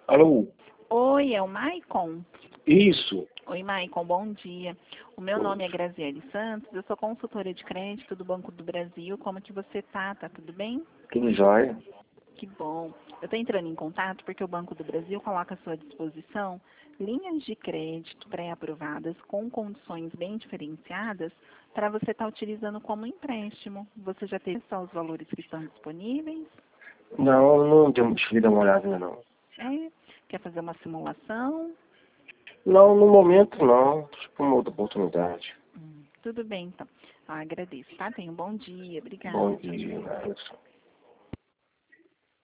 Alô? Oi, é o Maicon? Isso. Oi, Maicon, bom dia. O meu nome é Graziele Santos, eu sou consultora de crédito do Banco do Brasil. Como que você tá? Tá tudo bem? Tudo jóia? Que bom. Eu estou entrando em contato porque o Banco do Brasil coloca à sua disposição linhas de crédito pré-aprovadas com condições bem diferenciadas para você estar utilizando como empréstimo. Você já teve só os valores que estão disponíveis? Não deu motivo de dar uma olhada ainda não. É? Quer fazer uma simulação? Não, no momento não. Tipo uma outra oportunidade. Tudo bem, então. Agradeço, tá? Tenha um bom dia. Bom Obrigada. Tchau, dia, tchau. Alisson.